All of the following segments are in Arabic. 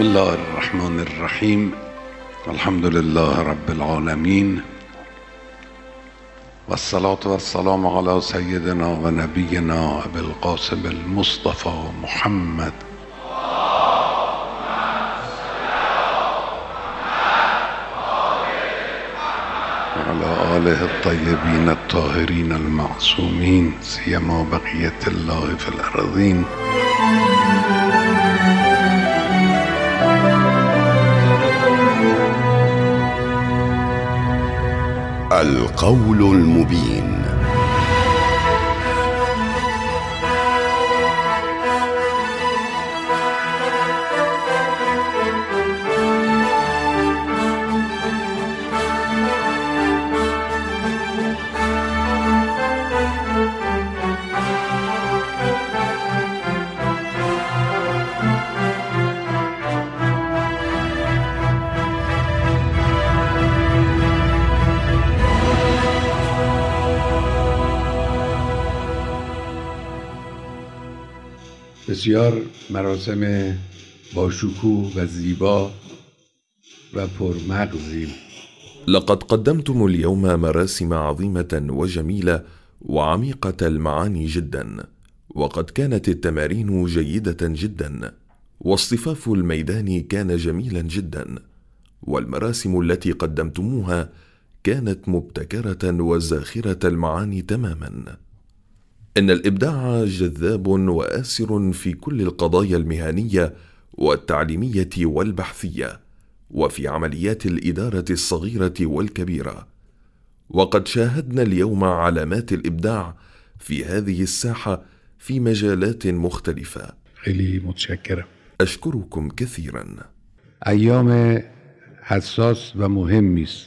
الله الرحمن الرحيم. الحمد لله رب العالمين، والصلاة والسلام على سيدنا ونبينا أبي القاسم المصطفى محمد وعلى آله الطيبين الطاهرين المعصومين، سيما بقية الله في الأرضين. القول المبين. بسیار مراسم باشکوه و زیبا و پرمغزی. لقد قدمتم اليوم مراسم عظيمة وجميلة وعميقة المعاني جدا، وقد كانت التمارين جيدة جدا، واصطفاف الميدان كان جميلا جدا، والمراسم التي قدمتموها كانت مبتكرة وزاخرة المعاني تماما. إن الإبداع جذاب وآسر في كل القضايا المهنية والتعليمية والبحثية، وفي عمليات الإدارة الصغيرة والكبيرة، وقد شاهدنا اليوم علامات الإبداع في هذه الساحة في مجالات مختلفة. خیلی متشکرم. أشكركم كثيرا. ایام حساس و مهمی است.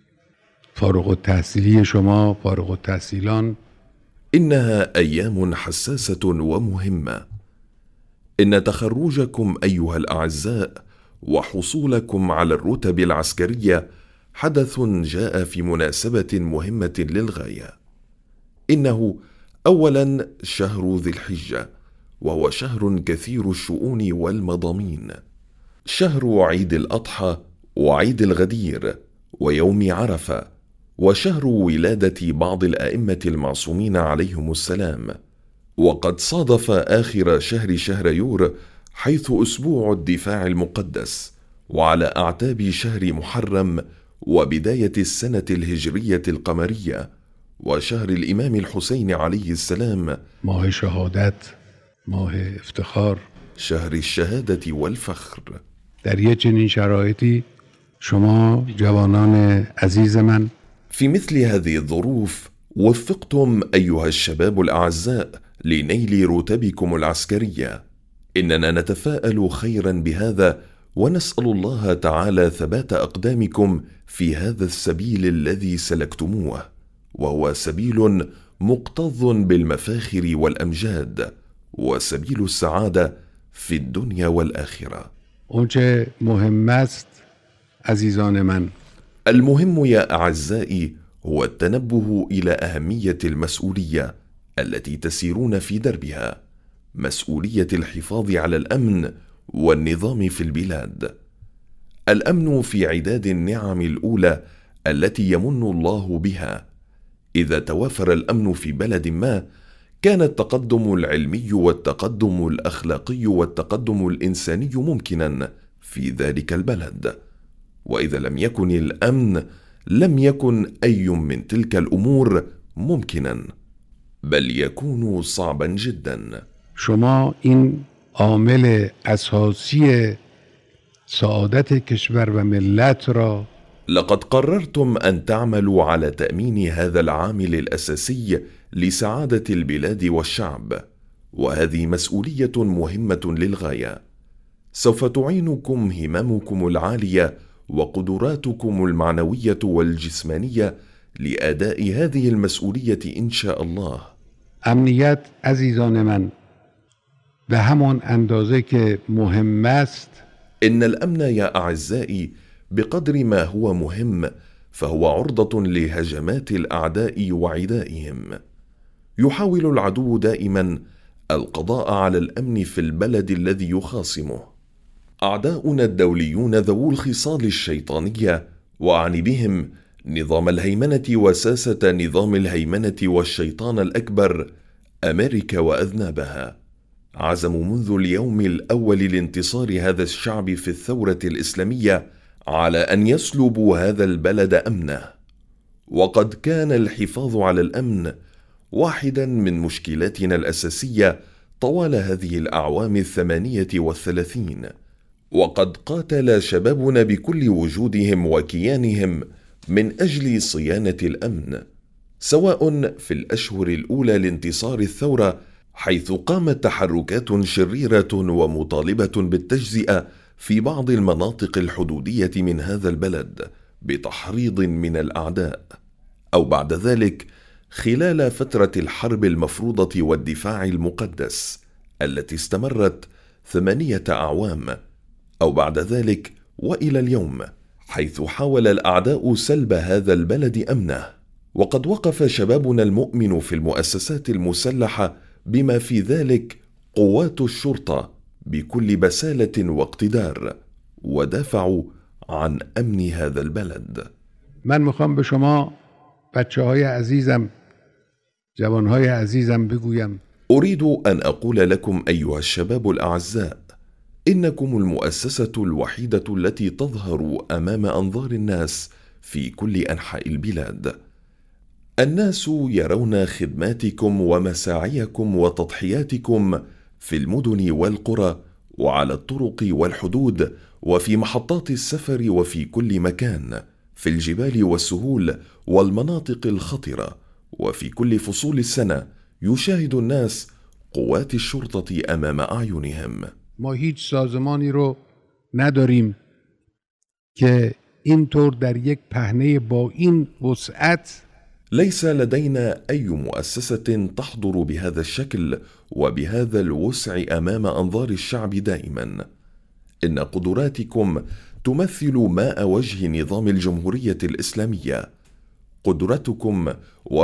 فارغ التحصیلی شما، فارغ التحصیلان، إنها أيام حساسة ومهمة. إن تخرجكم أيها الأعزاء وحصولكم على الرتب العسكرية حدث جاء في مناسبة مهمة للغاية. إنه أولا شهر ذي الحجة، وهو شهر كثير الشؤون والمضامين، شهر عيد الأضحى وعيد الغدير ويوم عرفة، وشهر ولادة بعض الأئمة المعصومين عليهم السلام. وقد صادف آخر شهر يور، حيث أسبوع الدفاع المقدس، وعلى أعتاب شهر محرم وبداية السنة الهجرية القمرية، وشهر الإمام الحسين عليه السلام، ماه شهادت، ماه افتخار، شهر الشهادة والفخر. در یک چنین شرایطی شما جوانان عزیز من في مثل هذه الظروف وفقتم أيها الشباب الأعزاء لنيل رتبكم العسكرية. إننا نتفاءل خيرا بهذا، ونسأل الله تعالى ثبات أقدامكم في هذا السبيل الذي سلكتموه، وهو سبيل مقتض بالمفاخر والأمجاد، وسبيل السعادة في الدنيا والآخرة. اونچه مهم است عزیزان من، المهم يا أعزائي هو التنبه إلى أهمية المسؤولية التي تسيرون في دربها، مسؤولية الحفاظ على الأمن والنظام في البلاد. الأمن في عداد النعم الأولى التي يمن الله بها. إذا توافر الأمن في بلد ما، كان التقدم العلمي والتقدم الأخلاقي والتقدم الإنساني ممكنا في ذلك البلد. وإذا لم يكن الأمن، لم يكن أي من تلك الأمور ممكنا، بل يكون صعبا جدا. شما این عامل اساسی سعادت کشور و ملت را لقد قررتم أن تعملوا على تأمين هذا العامل الأساسي لسعادة البلاد والشعب، وهذه مسؤولية مهمة للغاية. سوف تعينكم هممكم العالية وقدراتكم المعنوية والجسمانية لأداء هذه المسؤولية إن شاء الله. امنیت عزیزان من به همان اندازه که مهم است، إن الأمن يا أعزائي بقدر ما هو مهم، فهو عرضة لهجمات الأعداء وعدائهم. يحاول العدو دائما القضاء على الأمن في البلد الذي يخاصمه. أعداؤنا الدوليون ذوو الخصال الشيطانية، وأعني بهم نظام الهيمنة وساسة نظام الهيمنة والشيطان الأكبر أمريكا وأذنابها، عزموا منذ اليوم الأول لانتصار هذا الشعب في الثورة الإسلامية على أن يسلبوا هذا البلد أمنه. وقد كان الحفاظ على الأمن واحدا من مشكلاتنا الأساسية طوال هذه الأعوام 38، وقد قاتل شبابنا بكل وجودهم وكيانهم من أجل صيانة الأمن، سواء في الأشهر الأولى لانتصار الثورة حيث قامت تحركات شريرة ومطالبة بالتجزئة في بعض المناطق الحدودية من هذا البلد بتحريض من الأعداء، أو بعد ذلك خلال فترة الحرب المفروضة والدفاع المقدس التي استمرت 8 أعوام، أو بعد ذلك وإلى اليوم، حيث حاول الأعداء سلب هذا البلد أمنه. وقد وقف شبابنا المؤمن في المؤسسات المسلحة بما في ذلك قوات الشرطة بكل بسالة واقتدار، ودافعوا عن أمن هذا البلد. من میخوام به شما بچه‌های عزیزم، جوانهای عزیزم بگویم أريد أن أقول لكم أيها الشباب الأعزاء، إنكم المؤسسة الوحيدة التي تظهر أمام أنظار الناس في كل أنحاء البلاد. الناس يرون خدماتكم ومساعيكم وتضحياتكم في المدن والقرى وعلى الطرق والحدود وفي محطات السفر وفي كل مكان، في الجبال والسهول والمناطق الخطرة، وفي كل فصول السنة يشاهد الناس قوات الشرطة أمام أعينهم. ما هیچ سازمانی رو نداریم که اینطور در یک پهنه با این وسعت. ليس لدينا أي مؤسسة تحضر بهذا الشكل وبهذا الوسع أمام أنظار الشعب دائما. إن قدراتكم تمثل ماء وجه نظام الجمهورية الإسلامية. قدرتكم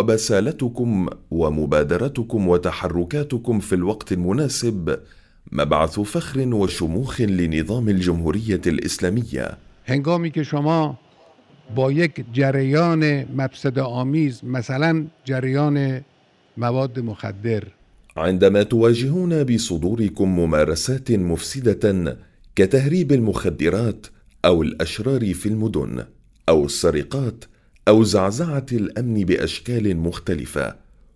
وبسالتكم ومبادرتكم وتحركاتكم في الوقت المناسب مبعث فخر وشموخ لنظام الجمهورية الإسلامية. هنگامی که شما با یک جریان مفسدآمیز، مثلا جریان مواد مخدر، عندما تواجهون بصدوركم ممارسات مفسدة كتهريب المخدرات أو الأشرار في المدن أو السرقات أو زعزعة الأمن بأشكال مختلفة،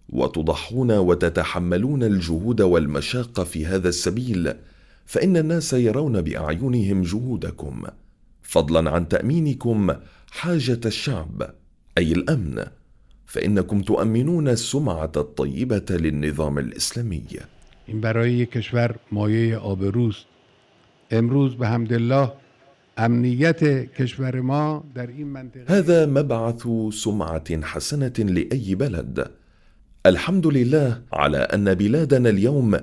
وتضحون وتتحملون الجهود والمشاق في هذا السبيل، فإن الناس يرون بأعينهم جهودكم، فضلا عن تأمينكم حاجة الشعب أي الأمن، فإنكم تؤمنون السمعة الطيبة للنظام الإسلامي. این برای کشور مایه آبروست. امروز به حمدالله امنیت کشور ما در این منطقه هذا مبعث سمعة حسنة لأي بلد. الحمد لله على أن بلادنا اليوم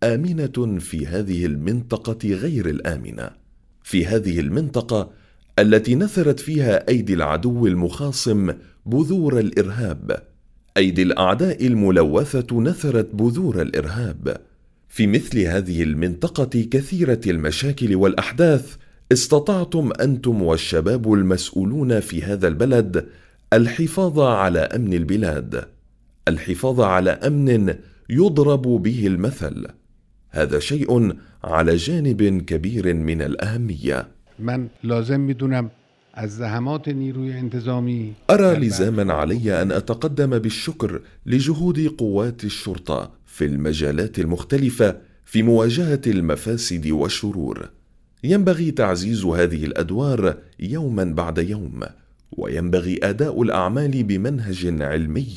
آمنة في هذه المنطقة غير الآمنة، في هذه المنطقة التي نثرت فيها أيدي العدو المخاصم بذور الإرهاب، أيدي الأعداء الملوثة نثرت بذور الإرهاب. في مثل هذه المنطقة كثيرة المشاكل والأحداث استطعتم أنتم والشباب المسؤولون في هذا البلد الحفاظ على أمن البلاد، الحفاظ على أمن يضرب به المثل. هذا شيء على جانب كبير من الأهمية. من لازم میدونم از زحمات نیروی انتظامی أرى لزاما علي أن أتقدم بالشكر لجهود قوات الشرطة في المجالات المختلفة في مواجهة المفاسد والشرور. ينبغي تعزيز هذه الأدوار يوما بعد يوم، وينبغي أداء الأعمال بمنهج علمي.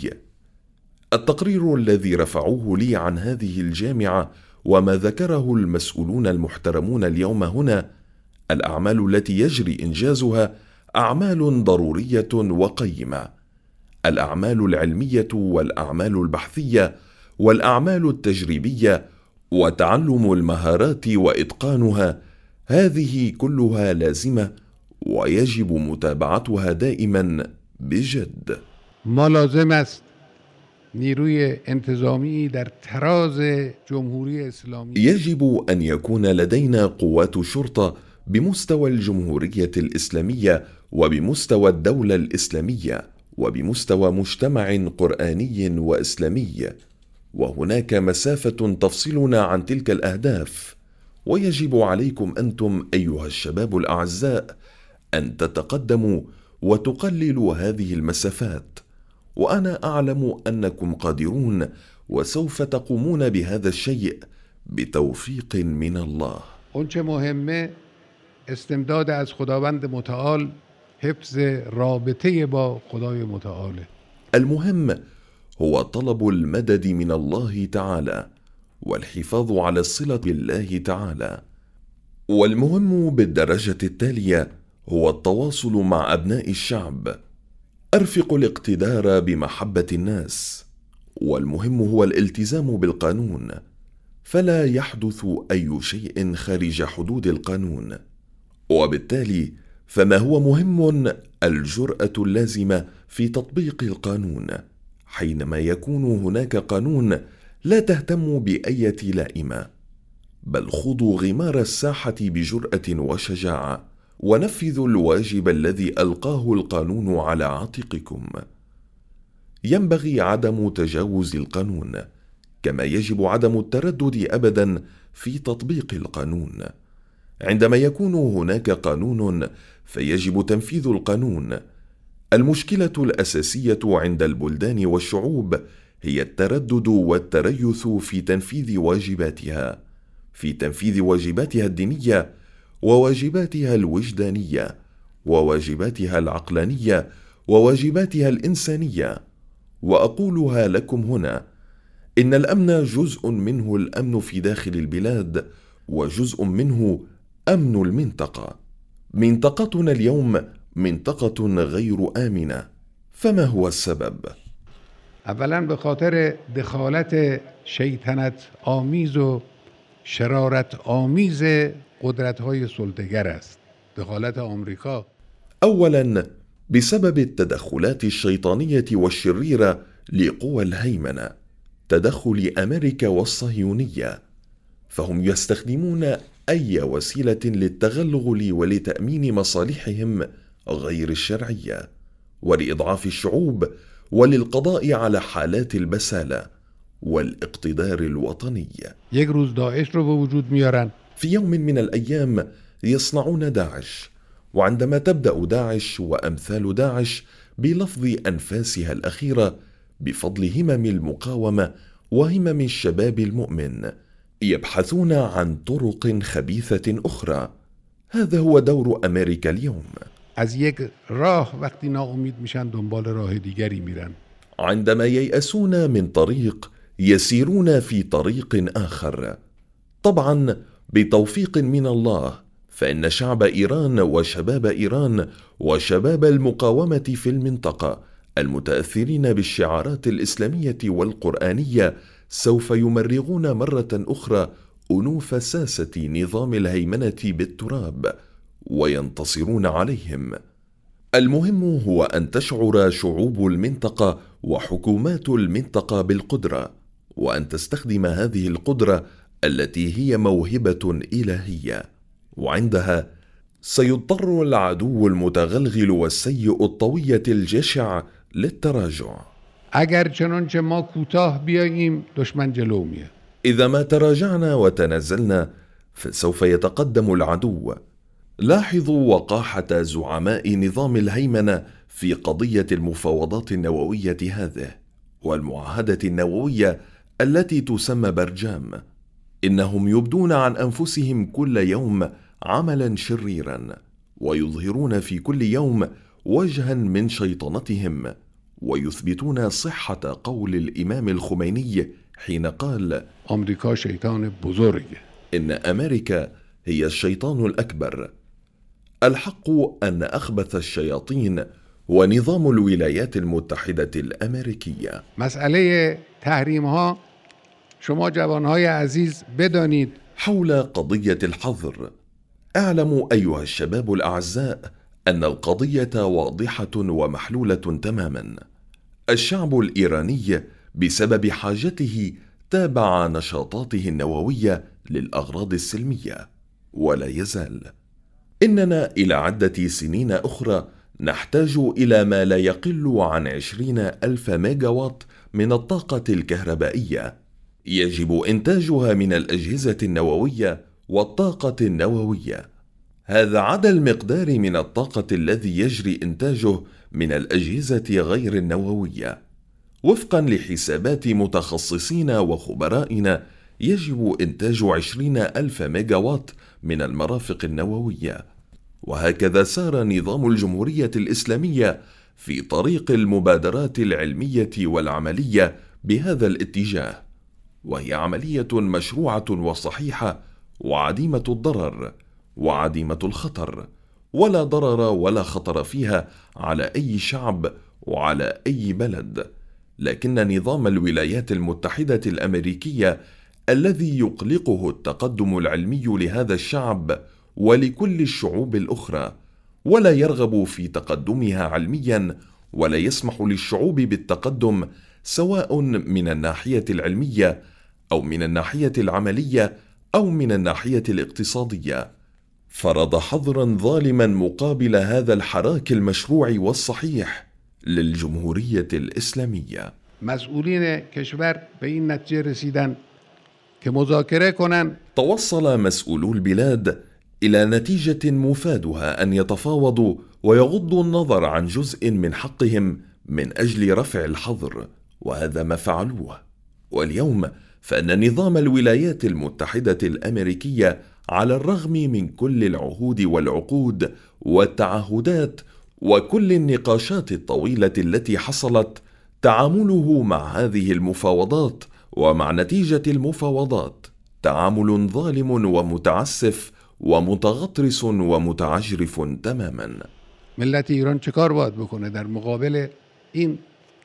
التقرير الذي رفعوه لي عن هذه الجامعة وما ذكره المسؤولون المحترمون اليوم هنا، الأعمال التي يجري إنجازها أعمال ضرورية وقيمة، الأعمال العلمية والأعمال البحثية والأعمال التجريبية وتعلم المهارات وإتقانها، هذه كلها لازمة ويجب متابعتها دائما بجد. ما لازم است نیروی انتظامی در تراز جمهوری اسلامی يجب أن يكون لدينا قوات شرطة بمستوى الجمهورية الإسلامية وبمستوى الدولة الإسلامية وبمستوى مجتمع قرآني وإسلامي، وهناك مسافة تفصلنا عن تلك الأهداف، ويجب عليكم أنتم أيها الشباب الأعزاء أن تتقدموا وتقللوا هذه المسافات، وأنا أعلم أنكم قادرون وسوف تقومون بهذا الشيء بتوفيق من الله. اونچه مهمه استمداد از خداوند متعال، حفظ رابطه با خدای متعاله. المهم هو طلب المدد من الله تعالى والحفاظ على الصلة بالله تعالى. والمهم بالدرجة التالية هو التواصل مع أبناء الشعب، أرفق الاقتدار بمحبة الناس. والمهم هو الالتزام بالقانون، فلا يحدث أي شيء خارج حدود القانون. وبالتالي فما هو مهم الجرأة اللازمة في تطبيق القانون. حينما يكون هناك قانون لا تهتم بأية لائمة، بل خضوا غمار الساحة بجرأة وشجاعة، ونفذوا الواجب الذي ألقاه القانون على عاتقكم. ينبغي عدم تجاوز القانون، كما يجب عدم التردد أبدا في تطبيق القانون. عندما يكون هناك قانون فيجب تنفيذ القانون. المشكلة الأساسية عند البلدان والشعوب هي التردد والتريث في تنفيذ واجباتها، الدينية، وواجباتها الوجدانية، وواجباتها العقلانية، وواجباتها الإنسانية. وأقولها لكم هنا: إن الأمن جزء منه الأمن في داخل البلاد، وجزء منه أمن المنطقة. منطقتنا اليوم منطقة غير آمنة، فما هو السبب؟ اولا به خاطر دخالت شیطنت آمیز و شرارت آمیز قدرت‌های سلطه‌گر است، دخالت آمریکا. أولا بسبب التدخلات الشيطانية والشريرة لقوى الهيمنة، تدخل أمريكا والصهيونية، فهم يستخدمون أي وسيلة للتغلغل ولتأمين مصالحهم غير الشرعية، ولإضعاف الشعوب، وللقضاء على حالات البسالة والاقتدار الوطني. یک روز داعش رو به وجود میارن. في يوم من الأيام يصنعون داعش، وعندما تبدأ داعش وأمثال داعش بلفظ أنفاسها الأخيرة بفضل همم المقاومة وهمم الشباب المؤمن، يبحثون عن طرق خبيثة أخرى. هذا هو دور أمريكا اليوم. از یک راه وقتی ناامید میشن دنبال راه دیگری میرن. عندما ييأسون من طريق يسيرون في طريق آخر، طبعا بتوفيق من الله، فإن شعب إيران وشباب إيران وشباب المقاومة في المنطقة المتأثرين بالشعارات الإسلامية والقرآنية سوف يمرغون مرة أخرى أنوف ساسة نظام الهيمنة بالتراب وينتصرون عليهم. المهم هو أن تشعر شعوب المنطقة وحكومات المنطقة بالقدرة، وأن تستخدم هذه القدرة التي هي موهبة إلهية، وعندها سيضطر العدو المتغلغل والسيء الطوية الجشع للتراجع. اگر چنانچه ما کوتاه بیاییم دشمن جلو میاد. إذا ما تراجعنا وتنازلنا فسوف يتقدم العدو. لاحظوا وقاحة زعماء نظام الهيمنة في قضية المفاوضات النووية هذه والمعاهدة النووية التي تسمى برجام. إنهم يبدون عن أنفسهم كل يوم عملا شريرا، ويظهرون في كل يوم وجها من شيطنتهم، ويثبتون صحة قول الإمام الخميني حين قال: آمریکا شیطان بزرگ. إن أمريكا هي الشيطان الأكبر. الحق أن أخبث الشياطين هو نظام الولايات المتحدة الأمريكية. مسئله تحریم ها شما جوانهای عزیز بدانید. حول قضية الحظر، اعلموا أيها الشباب الأعزاء أن القضية واضحة ومحلولة تماما. الشعب الإيراني بسبب حاجته تابع نشاطاته النووية للأغراض السلمية، ولا يزال. إننا إلى عدة سنين أخرى نحتاج إلى ما لا يقل عن 20,000 ميجاوات من الطاقة الكهربائية، يجب إنتاجها من الأجهزة النووية والطاقة النووية. هذا عدا المقدار من الطاقة الذي يجري إنتاجه من الأجهزة غير النووية. وفقا لحسابات متخصصين وخبرائنا، يجب إنتاج 20,000 ميجاوات من المرافق النووية. وهكذا سار نظام الجمهورية الإسلامية في طريق المبادرات العلمية والعملية بهذا الاتجاه، وهي عملية مشروعة وصحيحة وعديمة الضرر وعديمة الخطر، ولا ضرر ولا خطر فيها على أي شعب وعلى أي بلد. لكن نظام الولايات المتحدة الأمريكية الذي يقلقه التقدم العلمي لهذا الشعب ولكل الشعوب الأخرى، ولا يرغب في تقدمها علميا، ولا يسمح للشعوب بالتقدم سواء من الناحية العلمية أو من الناحية العملية أو من الناحية الاقتصادية، فرض حظرا ظالما مقابل هذا الحراك المشروع والصحيح للجمهورية الإسلامية. مسئولین کشور به این نتیجه رسیدن که مذاکره کنند. توصل مسؤولو البلاد إلى نتيجة مفادها أن يتفاوضوا ويغضوا النظر عن جزء من حقهم من أجل رفع الحظر، وهذا ما فعلوه. واليوم فإن نظام الولايات المتحدة الأمريكية على الرغم من كل العهود والعقود والتعهدات وكل النقاشات الطويلة التي حصلت، تعامله مع هذه المفاوضات ومع نتيجة المفاوضات تعامل ظالم ومتعسف ومتغطرس ومتعجرف تماما. ملت ایران چه کار باید بکنه در مقابل این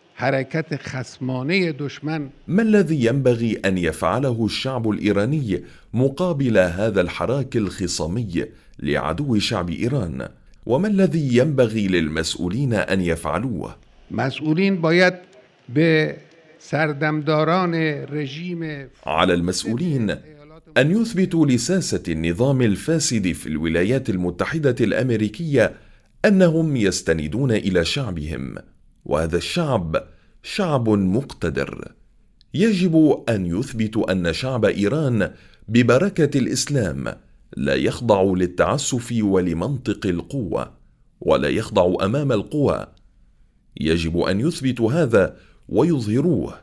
حرکت خصمانه دشمن؟ ما الذي ينبغي أن يفعله الشعب الإيراني مقابل هذا الحراك الخصامي لعدو شعب إيران؟ وما الذي ينبغي للمسؤولين أن يفعلوه؟ مسئولین باید به سردمداران رژیم على المسؤولين أن يثبتوا لساسة النظام الفاسد في الولايات المتحدة الأمريكية أنهم يستندون إلى شعبهم، وهذا الشعب شعب مقتدر. يجب أن يثبتوا أن شعب إيران ببركة الإسلام لا يخضع للتعسف ولمنطق القوة، ولا يخضع أمام القوى. يجب أن يثبتوا هذا ويظهروه.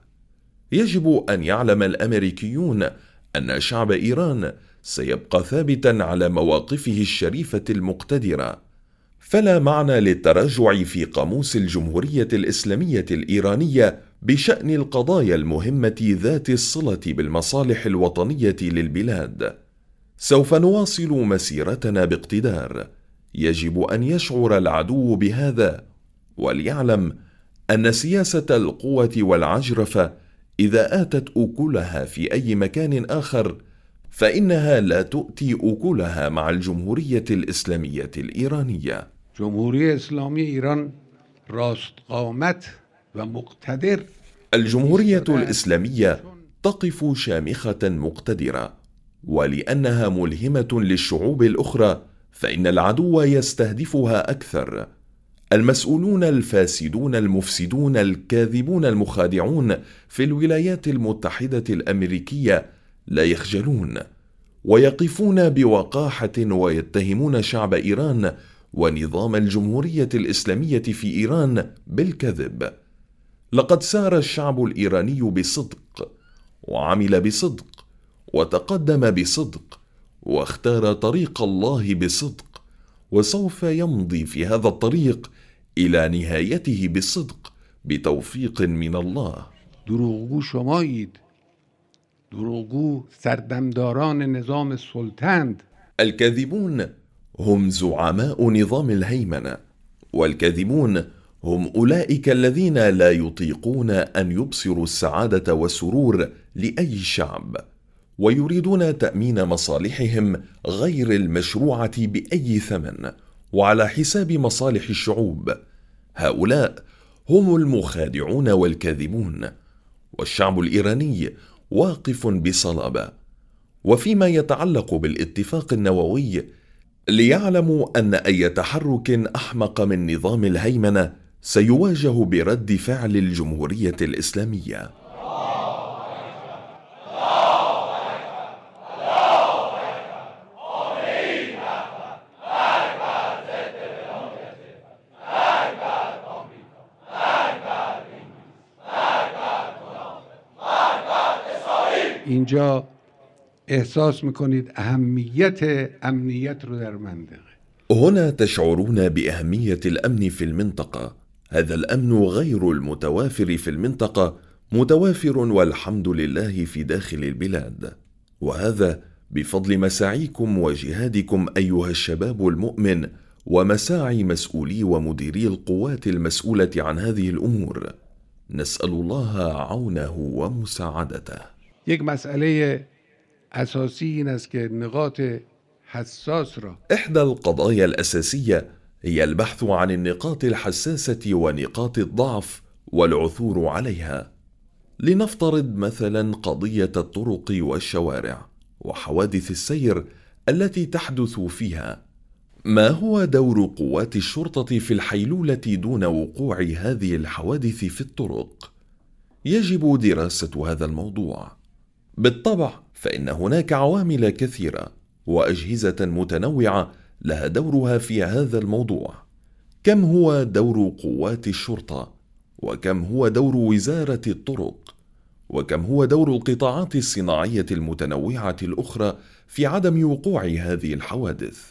يجب أن يعلم الأمريكيون أن شعب إيران سيبقى ثابتا على مواقفه الشريفة المقتدرة. فلا معنى للتراجع في قاموس الجمهورية الإسلامية الإيرانية بشأن القضايا المهمة ذات الصلة بالمصالح الوطنية للبلاد. سوف نواصل مسيرتنا باقتدار. يجب أن يشعر العدو بهذا، وليعلم أن سياسة القوة والعجرفة إذا آتت أكلها في أي مكان آخر فإنها لا تؤتي أكلها مع الجمهورية الإسلامية الإيرانية. جمهوری اسلامی ایران راست قامت و مقتدر. الجمهورية الإسلامية تقف شامخة مقتدرة، ولأنها ملهمة للشعوب الأخرى فإن العدو يستهدفها أكثر. المسؤولون الفاسدون المفسدون الكاذبون المخادعون في الولايات المتحدة الأمريكية لا يخجلون، ويقفون بوقاحة ويتهمون شعب إيران ونظام الجمهورية الإسلامية في إيران بالكذب. لقد سار الشعب الإيراني بصدق، وعمل بصدق، وتقدم بصدق، واختار طريق الله بصدق، وسوف يمضي في هذا الطريق إلى نهايته بالصدق بتوفيق من الله. دروغگو شمایید، دروغگو سردمداران نظام السلطند. الكاذبون هم زعماء نظام الهيمنة، والكاذبون هم أولئك الذين لا يطيقون أن يبصروا السعادة والسرور لأي شعب، ويريدون تأمين مصالحهم غير المشروعة بأي ثمن وعلى حساب مصالح الشعوب. هؤلاء هم المخادعون والكاذبون، والشعب الإيراني واقف بصلابة. وفيما يتعلق بالاتفاق النووي، ليعلموا أن أي تحرك أحمق من نظام الهيمنة سيواجه برد فعل الجمهورية الإسلامية. اینجا احساس میکنید اهمیت امنیت رو در منطقه. هنا تشعرون بأهمية الأمن في المنطقة. هذا الأمن غير المتوافر في المنطقة متوافر والحمد لله في داخل البلاد، وهذا بفضل مساعيكم وجهادكم أيها الشباب المؤمن ومساعي مسؤولي ومديري القوات المسؤولة عن هذه الأمور. نسأل الله عونه ومساعدته. یک مسئله اساسی این است که نقاط حساس را إحدى القضايا الأساسية هي البحث عن النقاط الحساسة ونقاط الضعف والعثور عليها. لنفترض مثلا قضية الطرق والشوارع وحوادث السير التي تحدث فيها. ما هو دور قوات الشرطة في الحيلولة دون وقوع هذه الحوادث في الطرق؟ يجب دراسة هذا الموضوع. بالطبع فإن هناك عوامل كثيرة وأجهزة متنوعة لها دورها في هذا الموضوع. كم هو دور قوات الشرطة؟ وكم هو دور وزارة الطرق؟ وكم هو دور القطاعات الصناعية المتنوعة الأخرى في عدم وقوع هذه الحوادث؟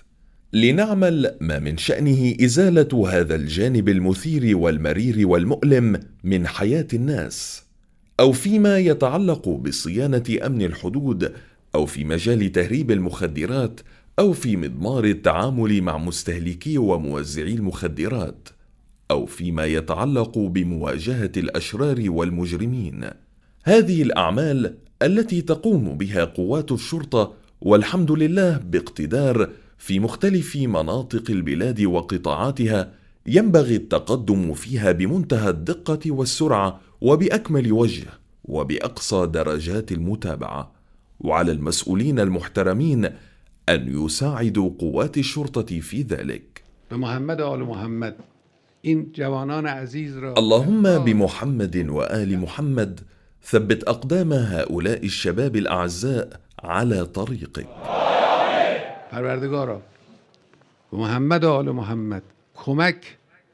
لنعمل ما من شأنه إزالة هذا الجانب المثير والمرير والمؤلم من حياة الناس، أو فيما يتعلق بصيانة أمن الحدود، أو في مجال تهريب المخدرات، أو في مضمار التعامل مع مستهلكي وموزعي المخدرات، أو فيما يتعلق بمواجهة الأشرار والمجرمين. هذه الأعمال التي تقوم بها قوات الشرطة والحمد لله باقتدار في مختلف مناطق البلاد وقطاعاتها ينبغي التقدم فيها بمنتهى الدقة والسرعة وبأكمل وجه وبأقصى درجات المتابعة، وعلى المسؤولين المحترمين أن يساعدوا قوات الشرطة في ذلك. بمحمد آل محمد این جوانان عزیز را اللهم بمحمد وآل محمد ثبت أقدام هؤلاء الشباب الأعزاء على طريقك. پروردگارا به محمد و آل محمد کمک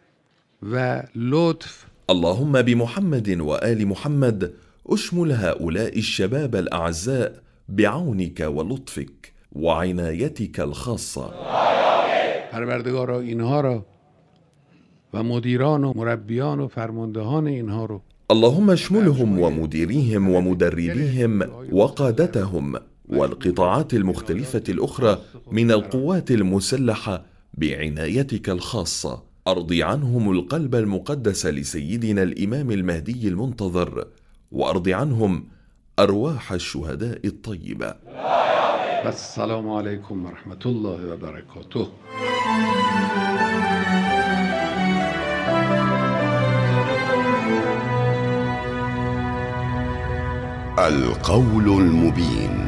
و لطف. اللهم بمحمد وآل محمد أشمل هؤلاء الشباب الأعزاء بعونك ولطفك وعنايتك الخاصة. پروردگارا اینها را و مدیران و مربیان و فرماندهان اینها رو اللهم اشملهم ومديريهم ومدربيهم وقادتهم والقطاعات المختلفة الأخرى من القوات المسلحة بعنايتك الخاصة. أرضي عنهم القلب المقدس لسيدنا الإمام المهدي المنتظر، وأرضي عنهم أرواح الشهداء الطيبة. السلام عليكم ورحمة الله وبركاته. القول المبين.